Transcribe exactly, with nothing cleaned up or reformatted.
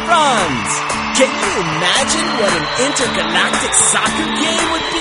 runs. Can you imagine what an intergalactic soccer game would be?